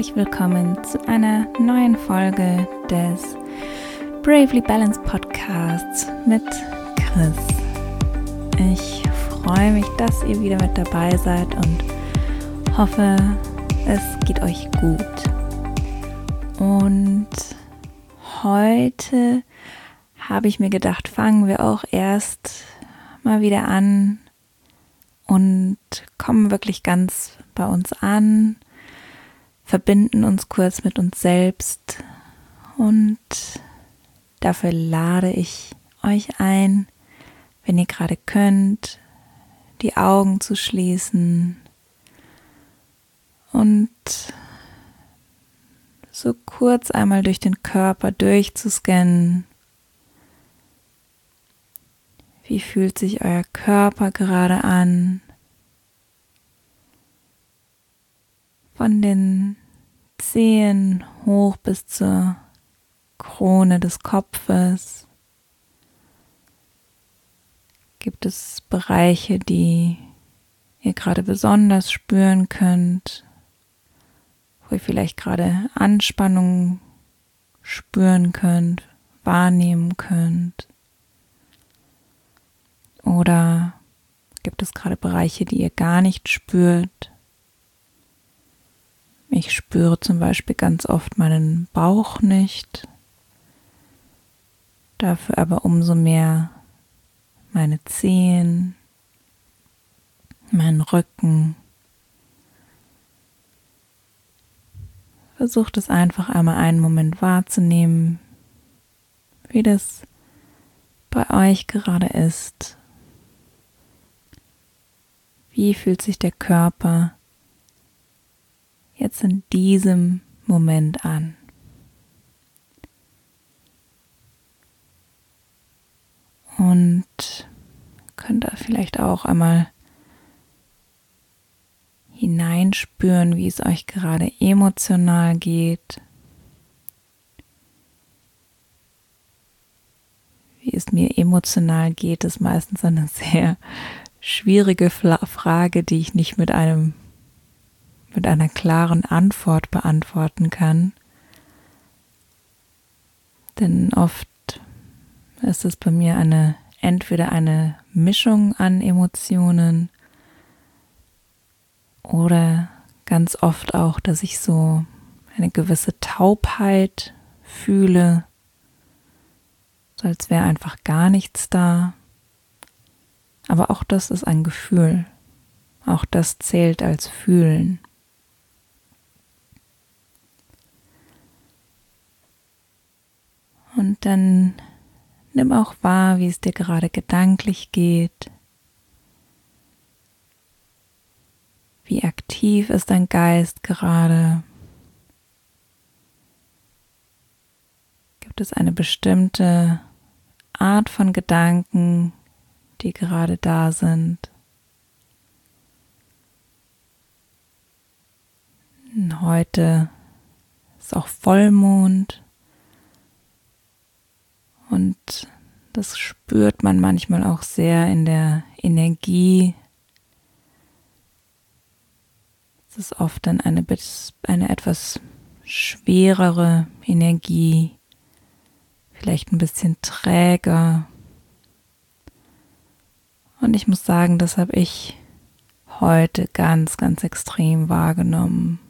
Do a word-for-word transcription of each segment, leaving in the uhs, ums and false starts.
herzlich willkommen zu einer neuen Folge des Bravely Balanced Podcasts mit Chris. Ich freue mich, dass ihr wieder mit dabei seid und hoffe, es geht euch gut. Und heute habe ich mir gedacht, fangen wir auch erst mal wieder an und kommen wirklich ganz bei uns an, verbinden uns kurz mit uns selbst und dafür lade ich euch ein, wenn ihr gerade könnt, die Augen zu schließen und so kurz einmal durch den Körper durchzuscannen. Wie fühlt sich euer Körper gerade an? Von den Zehen hoch bis zur Krone des Kopfes. Gibt es Bereiche, die ihr gerade besonders spüren könnt, wo ihr vielleicht gerade Anspannung spüren könnt, wahrnehmen könnt? Oder gibt es gerade Bereiche, die ihr gar nicht spürt? Ich spüre zum Beispiel ganz oft meinen Bauch nicht, dafür aber umso mehr meine Zehen, meinen Rücken. Versucht es einfach einmal einen Moment wahrzunehmen, wie das bei euch gerade ist. Wie fühlt sich der Körper jetzt in diesem Moment an? Und könnt ihr vielleicht auch einmal hineinspüren, wie es euch gerade emotional geht. Wie es mir emotional geht, ist meistens eine sehr schwierige Frage, die ich nicht mit einem mit einer klaren Antwort beantworten kann. Denn oft ist es bei mir eine entweder eine Mischung an Emotionen oder ganz oft auch, dass ich so eine gewisse Taubheit fühle, so als wäre einfach gar nichts da. Aber auch das ist ein Gefühl. Auch das zählt als Fühlen. Und dann nimm auch wahr, wie es dir gerade gedanklich geht. Wie aktiv ist dein Geist gerade? Gibt es eine bestimmte Art von Gedanken, die gerade da sind? Heute ist auch Vollmond. Und das spürt man manchmal auch sehr in der Energie. Es ist oft dann eine, eine etwas schwerere Energie, vielleicht ein bisschen träger. Und ich muss sagen, das habe ich heute ganz, ganz extrem wahrgenommen.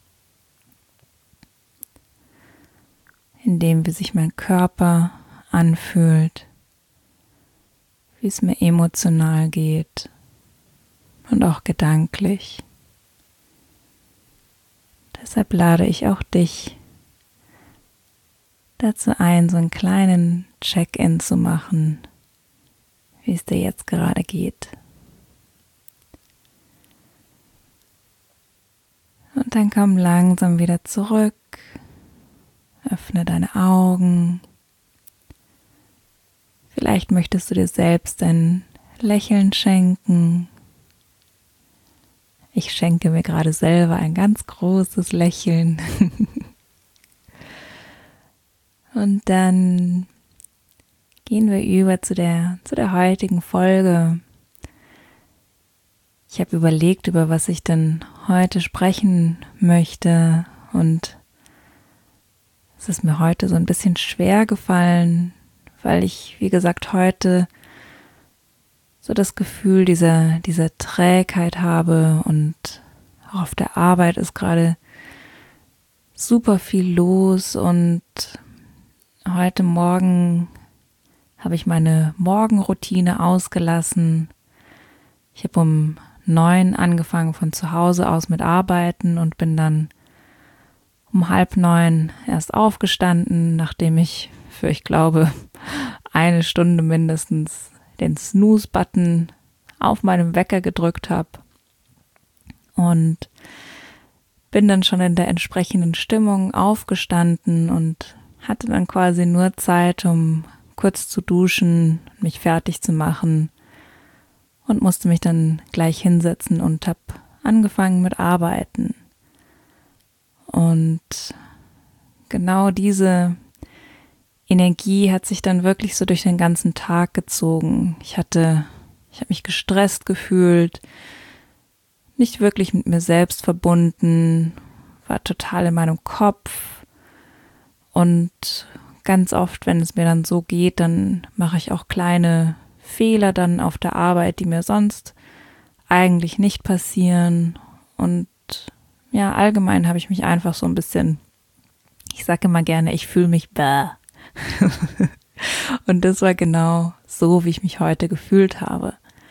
Indem wie sich mein Körper anfühlt, wie es mir emotional geht und auch gedanklich. Deshalb lade ich auch dich dazu ein, so einen kleinen Check-in zu machen, wie es dir jetzt gerade geht. Und dann komm langsam wieder zurück, öffne deine Augen. Vielleicht möchtest du dir selbst ein Lächeln schenken. Ich schenke mir gerade selber ein ganz großes Lächeln. Und dann gehen wir über zu der, zu der heutigen Folge. Ich habe überlegt, über was ich denn heute sprechen möchte Und es ist mir heute so ein bisschen schwer gefallen, weil ich, wie gesagt, heute so das Gefühl dieser, dieser Trägheit habe und auch auf der Arbeit ist gerade super viel los und heute Morgen habe ich meine Morgenroutine ausgelassen. Ich habe um neun angefangen von zu Hause aus mit Arbeiten und bin dann um halb neun erst aufgestanden, nachdem ich für, ich glaube, eine Stunde mindestens den Snooze-Button auf meinem Wecker gedrückt habe und bin dann schon in der entsprechenden Stimmung aufgestanden und hatte dann quasi nur Zeit, um kurz zu duschen, mich fertig zu machen und musste mich dann gleich hinsetzen und habe angefangen mit Arbeiten. Und genau diese Energie hat sich dann wirklich so durch den ganzen Tag gezogen. Ich hatte, ich habe mich gestresst gefühlt, nicht wirklich mit mir selbst verbunden, war total in meinem Kopf und ganz oft, wenn es mir dann so geht, dann mache ich auch kleine Fehler dann auf der Arbeit, die mir sonst eigentlich nicht passieren und ja, allgemein habe ich mich einfach so ein bisschen, ich sage immer gerne, ich fühle mich bäh. Und das war genau so, wie ich mich heute gefühlt habe.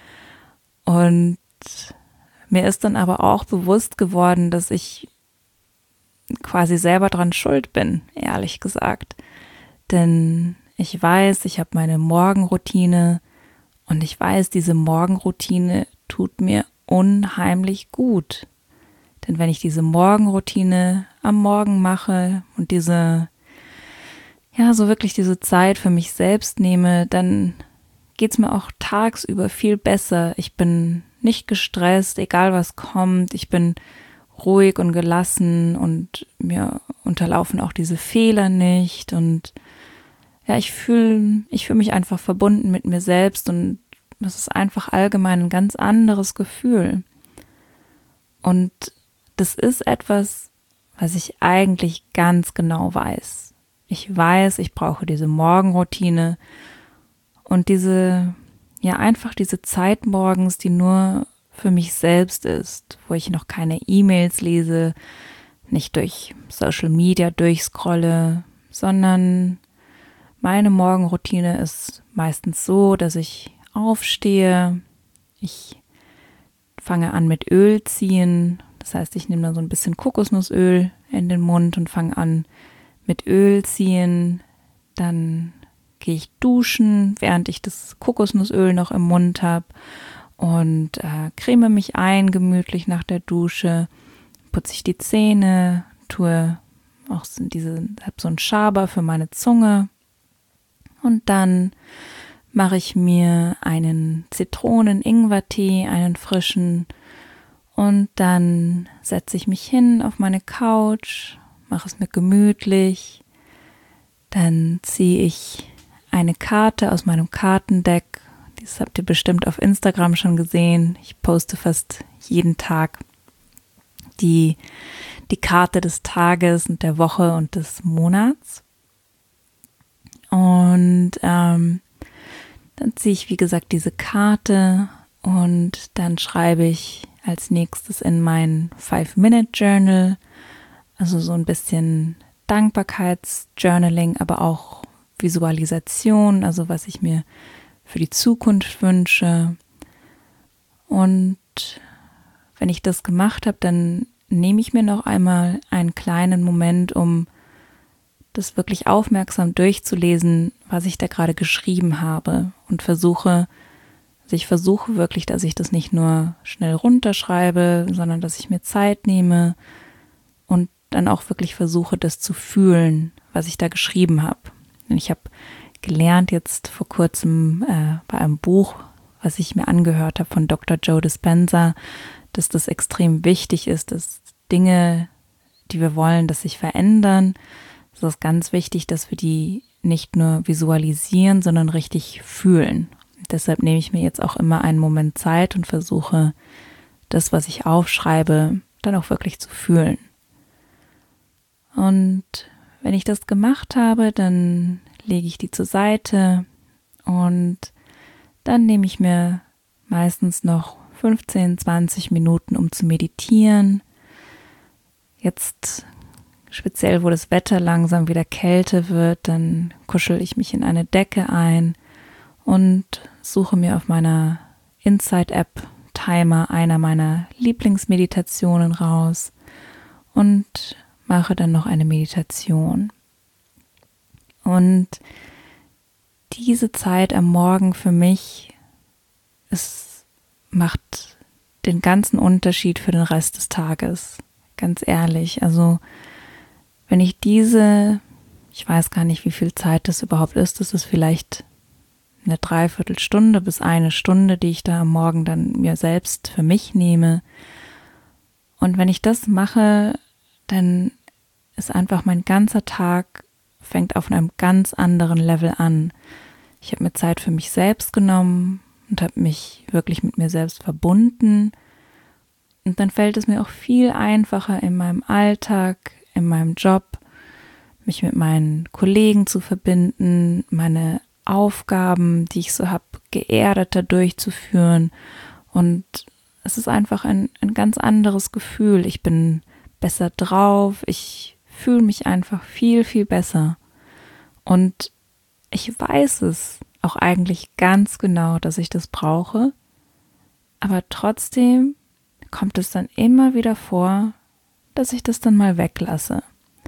Und mir ist dann aber auch bewusst geworden, dass ich quasi selber dran schuld bin, ehrlich gesagt. Denn ich weiß, ich habe meine Morgenroutine und ich weiß, diese Morgenroutine tut mir unheimlich gut. Denn wenn ich diese Morgenroutine am Morgen mache und diese, ja, so wirklich diese Zeit für mich selbst nehme, dann geht's mir auch tagsüber viel besser. Ich bin nicht gestresst, egal was kommt. Ich bin ruhig und gelassen und mir unterlaufen auch diese Fehler nicht. Und ja, ich fühle, ich fühle mich einfach verbunden mit mir selbst und das ist einfach allgemein ein ganz anderes Gefühl. Und das ist etwas, was ich eigentlich ganz genau weiß. Ich weiß, ich brauche diese Morgenroutine und diese, ja einfach diese Zeit morgens, die nur für mich selbst ist, wo ich noch keine E-Mails lese, nicht durch Social Media durchscrolle, sondern meine Morgenroutine ist meistens so, dass ich aufstehe, ich fange an mit Öl ziehen, das heißt, ich nehme dann so ein bisschen Kokosnussöl in den Mund und fange an mit Öl ziehen, dann gehe ich duschen, während ich das Kokosnussöl noch im Mund habe und äh, creme mich ein, gemütlich nach der Dusche, putze ich die Zähne, tue auch diese, habe so einen Schaber für meine Zunge und dann mache ich mir einen Zitronen-Ingwer-Tee, einen frischen und dann setze ich mich hin auf meine Couch, mache es mir gemütlich, dann ziehe ich eine Karte aus meinem Kartendeck, das habt ihr bestimmt auf Instagram schon gesehen, ich poste fast jeden Tag die, die Karte des Tages und der Woche und des Monats und ähm, dann ziehe ich wie gesagt diese Karte und dann schreibe ich als nächstes in mein Five-Minute-Journal, also so ein bisschen Dankbarkeitsjournaling, aber auch Visualisation, also was ich mir für die Zukunft wünsche. Und wenn ich das gemacht habe, dann nehme ich mir noch einmal einen kleinen Moment, um das wirklich aufmerksam durchzulesen, was ich da gerade geschrieben habe und versuche, also ich versuche wirklich, dass ich das nicht nur schnell runterschreibe, sondern dass ich mir Zeit nehme und dann auch wirklich versuche, das zu fühlen, was ich da geschrieben habe. Und ich habe gelernt jetzt vor kurzem äh, bei einem Buch, was ich mir angehört habe von Doktor Joe Dispenza, dass das extrem wichtig ist, dass Dinge, die wir wollen, dass sich verändern. Es ist ganz wichtig, dass wir die nicht nur visualisieren, sondern richtig fühlen. Deshalb nehme ich mir jetzt auch immer einen Moment Zeit und versuche, das, was ich aufschreibe, dann auch wirklich zu fühlen. Und wenn ich das gemacht habe, dann lege ich die zur Seite und dann nehme ich mir meistens noch fünfzehn, zwanzig Minuten, um zu meditieren. Jetzt speziell, wo das Wetter langsam wieder kälter wird, dann kuschel ich mich in eine Decke ein und suche mir auf meiner Insight-App Timer einer meiner Lieblingsmeditationen raus und mache dann noch eine Meditation. Und diese Zeit am Morgen für mich, es macht den ganzen Unterschied für den Rest des Tages. Ganz ehrlich, also wenn ich diese, ich weiß gar nicht, wie viel Zeit das überhaupt ist, das ist vielleicht eine Dreiviertelstunde bis eine Stunde, die ich da am Morgen dann mir selbst für mich nehme. Und wenn ich das mache, dann ist einfach mein ganzer Tag, fängt auf einem ganz anderen Level an. Ich habe mir Zeit für mich selbst genommen und habe mich wirklich mit mir selbst verbunden. Und dann fällt es mir auch viel einfacher in meinem Alltag, in meinem Job, mich mit meinen Kollegen zu verbinden, meine Aufgaben, die ich so habe, geerdeter durchzuführen. Und es ist einfach ein, ein ganz anderes Gefühl. Ich bin besser drauf, ich fühle mich einfach viel, viel besser. Und ich weiß es auch eigentlich ganz genau, dass ich das brauche. Aber trotzdem kommt es dann immer wieder vor, dass ich das dann mal weglasse.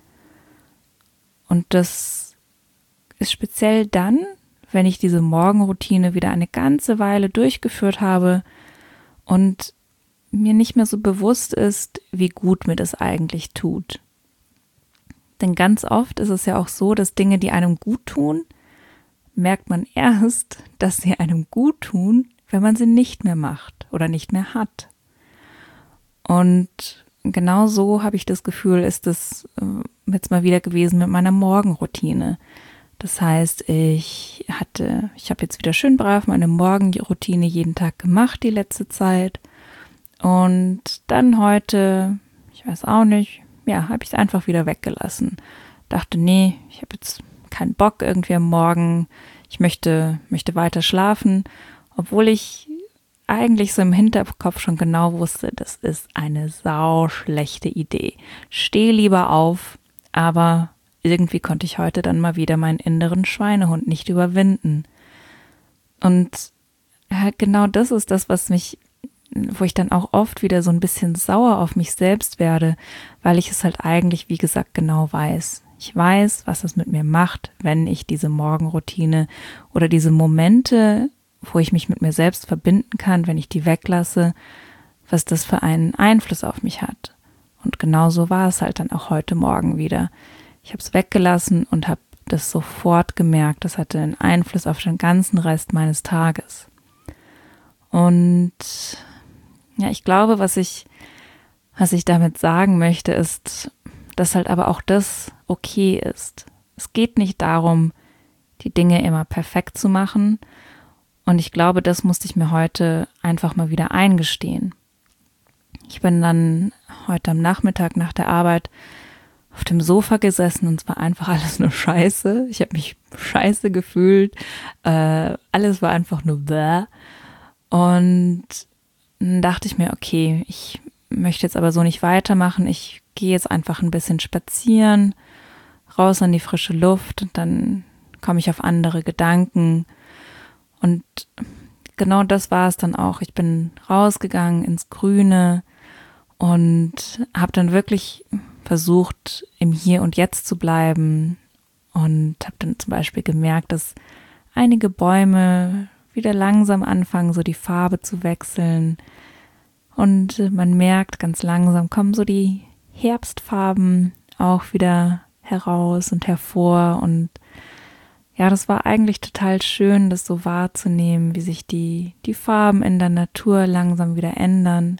Und das ist speziell dann, wenn ich diese Morgenroutine wieder eine ganze Weile durchgeführt habe und mir nicht mehr so bewusst ist, wie gut mir das eigentlich tut. Denn ganz oft ist es ja auch so, dass Dinge, die einem gut tun, merkt man erst, dass sie einem gut tun, wenn man sie nicht mehr macht oder nicht mehr hat. Und genau so habe ich das Gefühl, ist es jetzt mal wieder gewesen mit meiner Morgenroutine. Das heißt, ich hatte, ich habe jetzt wieder schön brav meine Morgenroutine jeden Tag gemacht die letzte Zeit. Und dann heute, ich weiß auch nicht, ja, habe ich es einfach wieder weggelassen. Dachte, nee, ich habe jetzt keinen Bock irgendwie am Morgen. Ich möchte, möchte weiter schlafen, obwohl ich eigentlich so im Hinterkopf schon genau wusste, das ist eine sauschlechte Idee. Steh lieber auf, aber irgendwie konnte ich heute dann mal wieder meinen inneren Schweinehund nicht überwinden. Und halt genau das ist das, was mich, wo ich dann auch oft wieder so ein bisschen sauer auf mich selbst werde, weil ich es halt eigentlich, wie gesagt, genau weiß. Ich weiß, was es mit mir macht, wenn ich diese Morgenroutine oder diese Momente, wo ich mich mit mir selbst verbinden kann, wenn ich die weglasse, was das für einen Einfluss auf mich hat. Und genau so war es halt dann auch heute Morgen wieder. Ich habe es weggelassen und habe das sofort gemerkt. Das hatte einen Einfluss auf den ganzen Rest meines Tages. Und ja, ich glaube, was ich, was ich damit sagen möchte, ist, dass halt aber auch das okay ist. Es geht nicht darum, die Dinge immer perfekt zu machen. Und ich glaube, das musste ich mir heute einfach mal wieder eingestehen. Ich bin dann heute am Nachmittag nach der Arbeit auf dem Sofa gesessen und es war einfach alles nur scheiße. Ich habe mich scheiße gefühlt. Äh, alles war einfach nur bäh. Und dann dachte ich mir, okay, ich möchte jetzt aber so nicht weitermachen. Ich gehe jetzt einfach ein bisschen spazieren, raus an die frische Luft und dann komme ich auf andere Gedanken. Und genau das war es dann auch. Ich bin rausgegangen ins Grüne und habe dann wirklich versucht, im Hier und Jetzt zu bleiben und habe dann zum Beispiel gemerkt, dass einige Bäume wieder langsam anfangen, so die Farbe zu wechseln und man merkt, ganz langsam kommen so die Herbstfarben auch wieder heraus und hervor und ja, das war eigentlich total schön, das so wahrzunehmen, wie sich die, die Farben in der Natur langsam wieder ändern.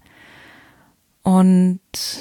Und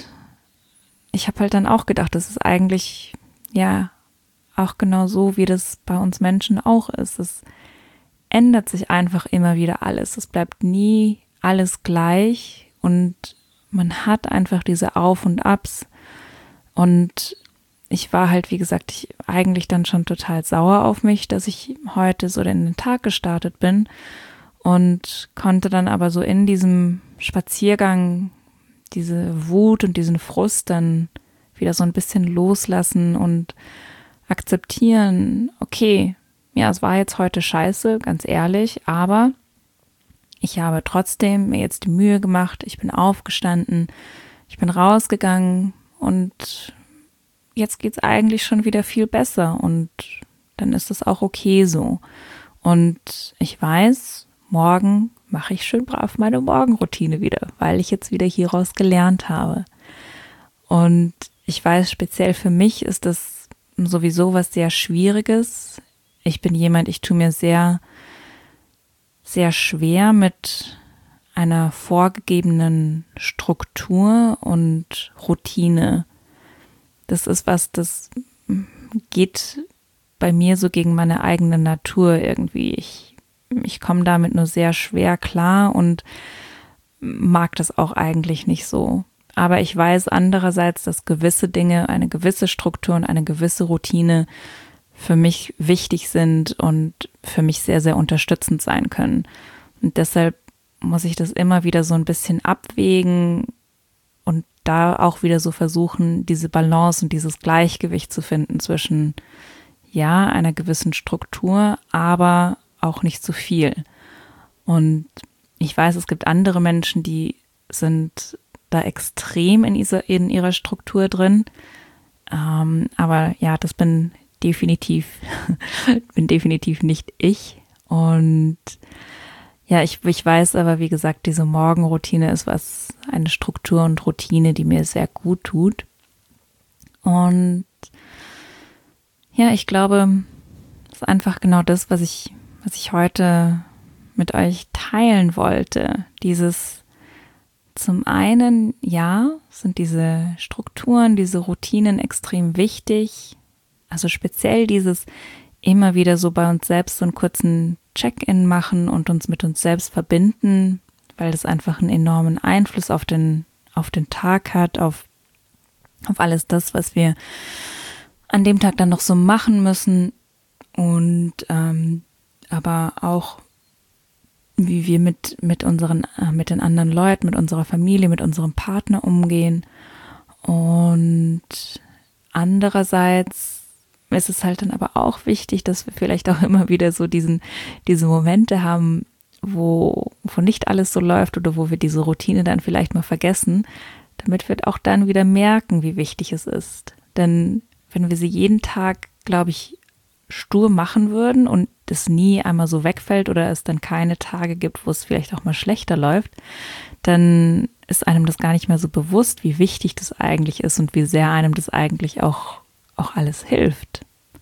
ich habe halt dann auch gedacht, das ist eigentlich, ja, auch genau so, wie das bei uns Menschen auch ist. Es ändert sich einfach immer wieder alles. Es bleibt nie alles gleich und man hat einfach diese Auf und Abs. Und ich war halt, wie gesagt, ich eigentlich dann schon total sauer auf mich, dass ich heute so in den Tag gestartet bin und konnte dann aber so in diesem Spaziergang diese Wut und diesen Frust dann wieder so ein bisschen loslassen und akzeptieren, okay, ja, es war jetzt heute scheiße, ganz ehrlich, aber ich habe trotzdem mir jetzt die Mühe gemacht, ich bin aufgestanden, ich bin rausgegangen und jetzt geht's eigentlich schon wieder viel besser und dann ist es auch okay so. Und ich weiß, morgen mache ich schön brav meine Morgenroutine wieder, weil ich jetzt wieder hieraus gelernt habe. Und ich weiß, speziell für mich ist das sowieso was sehr Schwieriges. Ich bin jemand, ich tue mir sehr, sehr schwer mit einer vorgegebenen Struktur und Routine. Das ist was, das geht bei mir so gegen meine eigene Natur irgendwie. Ich, ich komme damit nur sehr schwer klar und mag das auch eigentlich nicht so. Aber ich weiß andererseits, dass gewisse Dinge, eine gewisse Struktur und eine gewisse Routine für mich wichtig sind und für mich sehr, sehr unterstützend sein können. Und deshalb muss ich das immer wieder so ein bisschen abwägen und da auch wieder so versuchen, diese Balance und dieses Gleichgewicht zu finden zwischen, ja, einer gewissen Struktur, aber auch nicht zu viel. Und ich weiß, es gibt andere Menschen, die sind da extrem in, dieser, in ihrer Struktur drin. Ähm, aber ja, das bin definitiv, bin definitiv nicht ich. Und ja, ich, ich weiß aber, wie gesagt, diese Morgenroutine ist was, eine Struktur und Routine, die mir sehr gut tut. Und ja, ich glaube, das ist einfach genau das, was ich, was ich heute mit euch teilen wollte. Dieses zum einen, ja, sind diese Strukturen, diese Routinen extrem wichtig. Also speziell dieses immer wieder so bei uns selbst so einen kurzen Check-in machen und uns mit uns selbst verbinden, weil das einfach einen enormen Einfluss auf den, auf den Tag hat, auf, auf alles das, was wir an dem Tag dann noch so machen müssen und ähm, aber auch wie wir mit, mit unseren, äh, mit den anderen Leuten, mit unserer Familie, mit unserem Partner umgehen. Und andererseits ist es halt dann aber auch wichtig, dass wir vielleicht auch immer wieder so diesen, diese Momente haben, wo, wo nicht alles so läuft oder wo wir diese Routine dann vielleicht mal vergessen, damit wir auch dann wieder merken, wie wichtig es ist. Denn wenn wir sie jeden Tag, glaube ich, stur machen würden und das nie einmal so wegfällt oder es dann keine Tage gibt, wo es vielleicht auch mal schlechter läuft, dann ist einem das gar nicht mehr so bewusst, wie wichtig das eigentlich ist und wie sehr einem das eigentlich auch, auch alles hilft.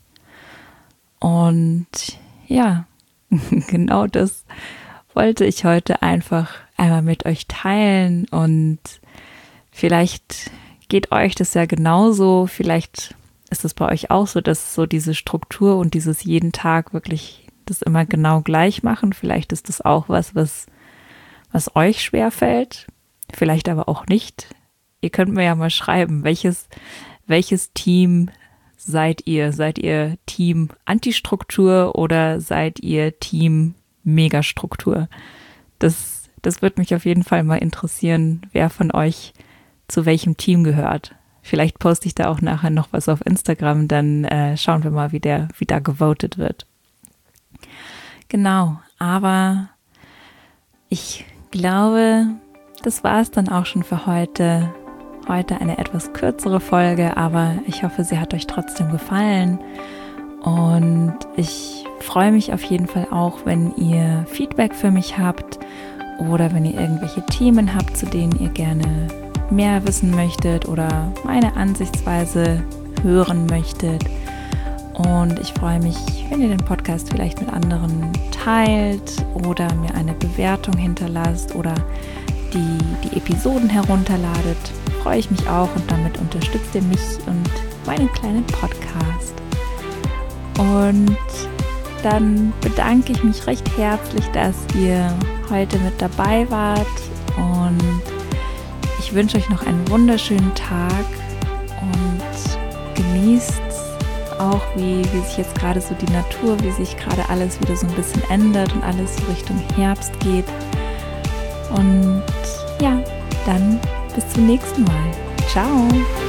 Und ja, genau das wollte ich heute einfach einmal mit euch teilen und vielleicht geht euch das ja genauso, vielleicht ist es bei euch auch so, dass so diese Struktur und dieses jeden Tag wirklich das immer genau gleich machen. Vielleicht ist das auch was, was, was euch schwerfällt, vielleicht aber auch nicht. Ihr könnt mir ja mal schreiben, welches, welches Team seid ihr? Seid ihr Team Antistruktur oder seid ihr Team Megastruktur? Das, das würde mich auf jeden Fall mal interessieren, wer von euch zu welchem Team gehört. Vielleicht poste ich da auch nachher noch was auf Instagram, dann äh, schauen wir mal, wie, der, wie da gewotet wird. Genau, aber ich glaube, das war es dann auch schon für heute. Heute eine etwas kürzere Folge, aber ich hoffe, sie hat euch trotzdem gefallen. Und ich freue mich auf jeden Fall auch, wenn ihr Feedback für mich habt oder wenn ihr irgendwelche Themen habt, zu denen ihr gerne mehr wissen möchtet oder meine Ansichtsweise hören möchtet. Und ich freue mich, wenn ihr den Podcast vielleicht mit anderen teilt oder mir eine Bewertung hinterlasst oder die, die Episoden herunterladet. Freue ich mich auch und damit unterstützt ihr mich und meinen kleinen Podcast. Und dann bedanke ich mich recht herzlich, dass ihr heute mit dabei wart und ich wünsche euch noch einen wunderschönen Tag und genießt genießt auch, wie, wie sich jetzt gerade so die Natur, wie sich gerade alles wieder so ein bisschen ändert und alles so Richtung Herbst geht. Und ja, dann bis zum nächsten Mal. Ciao!